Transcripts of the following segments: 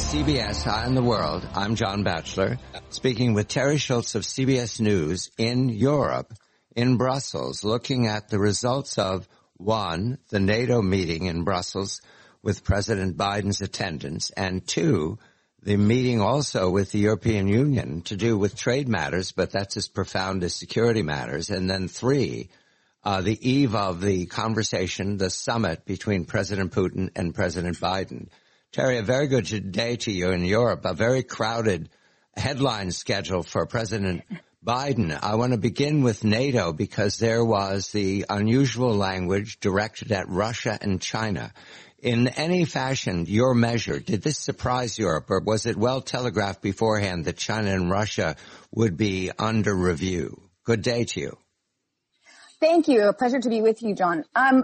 CBS Eye on the World. I'm John Batchelor, speaking with Terry Schultz of CBS News in Europe, in Brussels, looking at the results of, one, the NATO meeting in Brussels with President Biden's attendance, and two, the meeting also with the European Union to do with trade matters, but that's as profound as security matters, and then three, the eve of the conversation, the summit between President Putin and President Biden. Terry, a very good day to you in Europe, a very crowded headline schedule for President Biden. I want to begin with NATO because there was the unusual language directed at Russia and China. In any fashion, your measure, did this surprise Europe, or was it well telegraphed beforehand that China and Russia would be under review? Good day to you. Thank you. A pleasure to be with you, John. I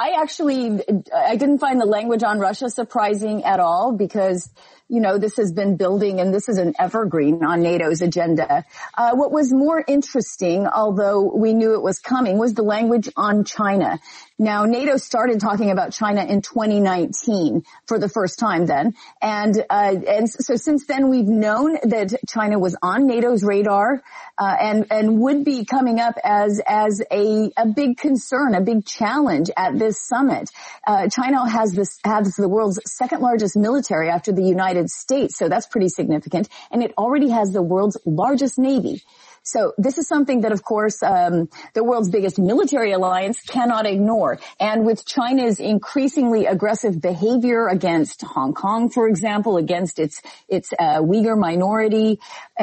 didn't find the language on Russia surprising at all because, you know, this has been building and this is an evergreen on NATO's agenda. What was more interesting, although we knew it was coming, was the language on China. Now, NATO started talking about China in 2019 for the first time then. And so since then we've known that China was on NATO's radar, and would be coming up as a big concern, a big challenge at this summit. China has the world's second largest military after the United States. So that's pretty significant. And it already has the world's largest Navy. So this is something that, of course, the world's biggest military alliance cannot ignore. And with China's increasingly aggressive behavior against Hong Kong, for example, against its Uyghur minority,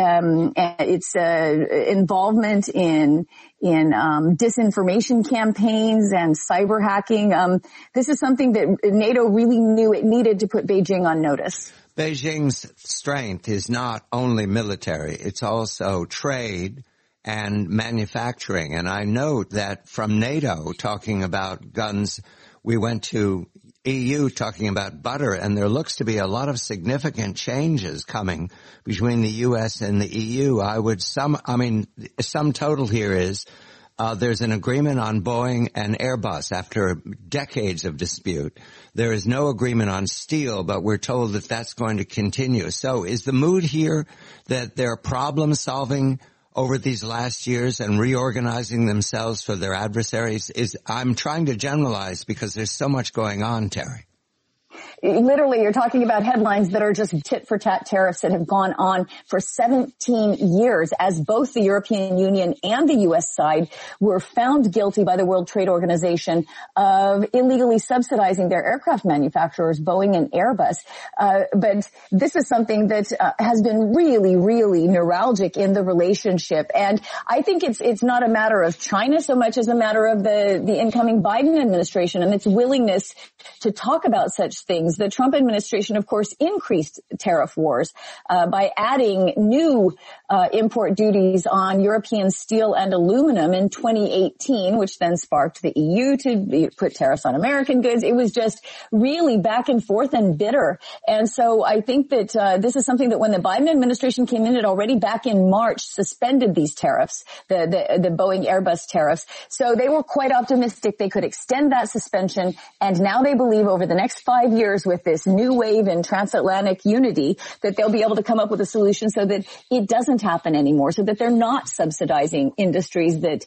its involvement in disinformation campaigns and cyber hacking, this is something that NATO really knew it needed to put Beijing on notice. Beijing's strength is not only military, it's also trade and manufacturing. And I note that from NATO talking about guns, we went to EU talking about butter, and there looks to be a lot of significant changes coming between the U.S. and the EU. Sum total here is there's an agreement on Boeing and Airbus after decades of dispute. There is no agreement on steel, but we're told that that's going to continue. So is the mood here that they're problem solving over these last years and reorganizing themselves for their adversaries? I'm trying to generalize because there's so much going on, Terry. Literally, you're talking about headlines that are just tit-for-tat tariffs that have gone on for 17 years as both the European Union and the U.S. side were found guilty by the World Trade Organization of illegally subsidizing their aircraft manufacturers, Boeing and Airbus. But this is something that has been really, really neuralgic in the relationship. And I think it's not a matter of China so much as a matter of the incoming Biden administration and its willingness to talk about such things. The Trump administration, of course, increased tariff wars by adding new import duties on European steel and aluminum in 2018, which then sparked the EU to put tariffs on American goods. It was just really back and forth and bitter. And so I think that this is something that when the Biden administration came in, it already back in March suspended these tariffs, the Boeing Airbus tariffs. So they were quite optimistic they could extend that suspension. And now they believe over the next 5 years with this new wave in transatlantic unity that they'll be able to come up with a solution so that it doesn't happen anymore, so that they're not subsidizing industries that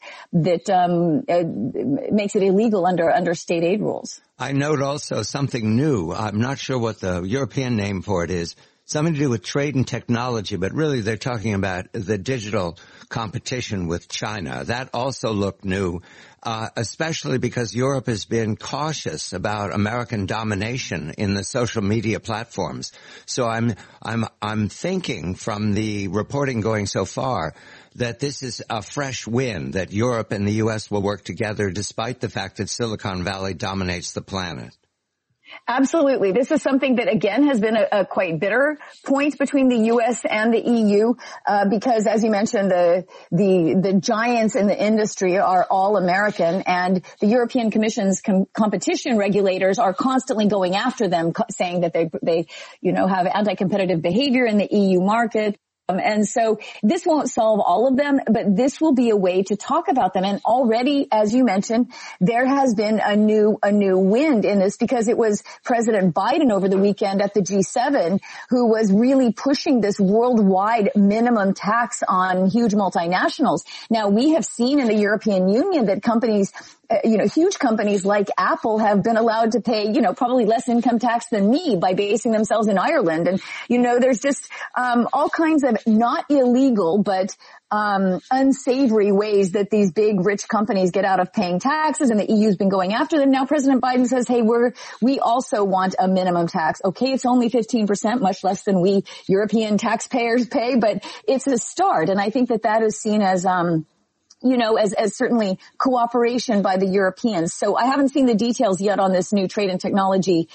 makes it illegal under state aid rules. I note also something new. I'm not sure what the European name for it is. Something to do with trade and technology, but really they're talking about the digital competition with China. That also looked new, especially because Europe has been cautious about American domination in the social media platforms. So I'm thinking from the reporting going so far that this is a fresh win, that Europe and the U.S. will work together despite the fact that Silicon Valley dominates the planet. Absolutely. This is something that, again, has been a quite bitter point between the U.S. and the EU, because, as you mentioned, the giants in the industry are all American, and the European Commission's competition regulators are constantly going after them, saying that they have anti-competitive behavior in the EU market. And so this won't solve all of them, but this will be a way to talk about them. And already, as you mentioned, there has been a new wind in this, because it was President Biden over the weekend at the G7 who was really pushing this worldwide minimum tax on huge multinationals. Now, we have seen in the European Union that companies, huge companies like Apple have been allowed to pay, probably less income tax than me by basing themselves in Ireland. And, there's just all kinds of not illegal, but unsavory ways that these big rich companies get out of paying taxes, and the EU's been going after them. Now President Biden says, hey, we also want a minimum tax. Okay, it's only 15%, much less than we European taxpayers pay, but it's a start. And I think that is seen as as certainly cooperation by the Europeans. So I haven't seen the details yet on this new trade and technology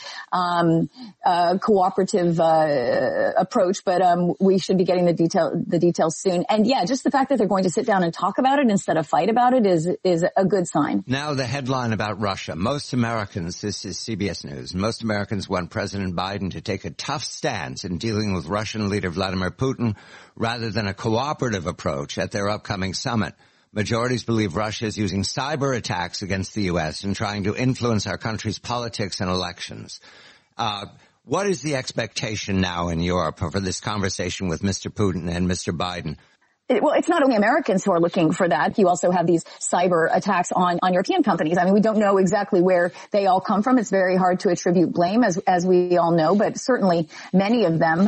cooperative approach, but we should be getting the details soon. And yeah, just the fact that they're going to sit down and talk about it instead of fight about it is a good sign. Now the headline about Russia. Most Americans, this is CBS News, most Americans want President Biden to take a tough stance in dealing with Russian leader Vladimir Putin rather than a cooperative approach at their upcoming summit. Majorities believe Russia is using cyber attacks against the U.S. and trying to influence our country's politics and elections. What is the expectation now in Europe for this conversation with Mr. Putin and Mr. Biden? Well, it's not only Americans who are looking for that. You also have these cyber attacks on European companies. I mean, we don't know exactly where they all come from. It's very hard to attribute blame, as we all know, but certainly many of them,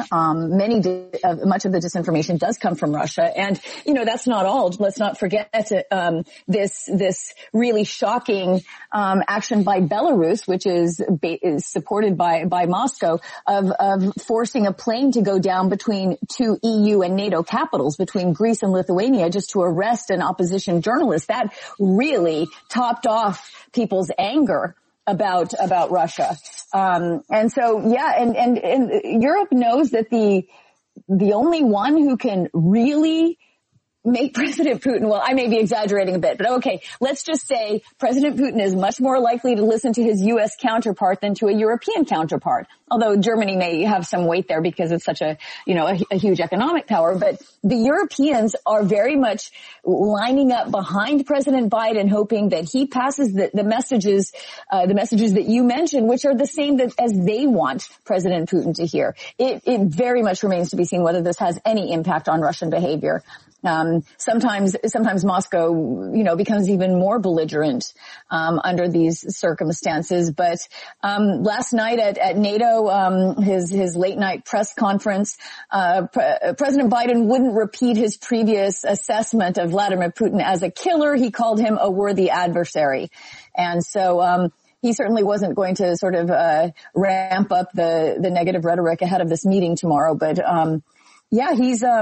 much of the disinformation does come from Russia. And, that's not all. Let's not forget this really shocking action by Belarus, which is supported by Moscow, of forcing a plane to go down between two EU and NATO capitals, between Greece and Lithuania, just to arrest an opposition journalist. That really topped off people's anger about Russia. And so, yeah, and Europe knows that the only one who can really make President Putin, well, I may be exaggerating a bit, but okay, let's just say President Putin is much more likely to listen to his U.S. counterpart than to a European counterpart. Although Germany may have some weight there because it's such a huge economic power. But the Europeans are very much lining up behind President Biden, hoping that he passes the messages that you mentioned, which are the same as they want President Putin to hear. It very much remains to be seen whether this has any impact on Russian behavior. Sometimes Moscow, becomes even more belligerent, under these circumstances. But, last night at NATO, his late night press conference, President Biden wouldn't repeat his previous assessment of Vladimir Putin as a killer. He called him a worthy adversary. And so, he certainly wasn't going to sort of, ramp up the negative rhetoric ahead of this meeting tomorrow. But, yeah,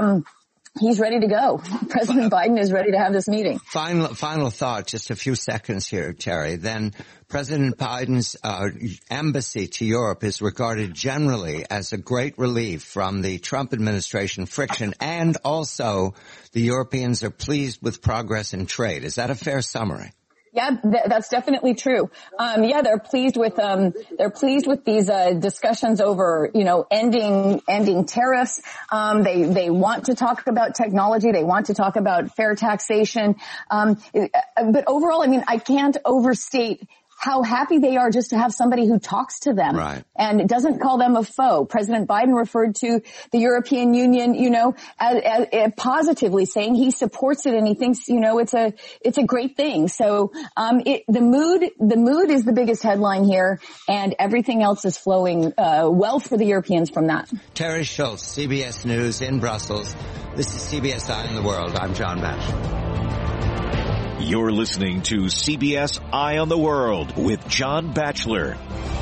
he's ready to go. President Biden is ready to have this meeting. Final thought, just a few seconds here, Terry. Then President Biden's embassy to Europe is regarded generally as a great relief from the Trump administration friction, and also the Europeans are pleased with progress in trade. Is that a fair summary? Yeah, that's definitely true. They're pleased with these, discussions over, ending tariffs. They want to talk about technology. They want to talk about fair taxation. But overall, I can't overstate how happy they are just to have somebody who talks to them, right, and doesn't call them a foe. President Biden referred to the European Union, as positively, saying he supports it and he thinks, it's a great thing. So, the mood is the biggest headline here, and everything else is flowing, well for the Europeans from that. Terry Schultz, CBS News in Brussels. This is CBS Eye on the World. I'm John Batchelor. You're listening to CBS Eye on the World with John Batchelor.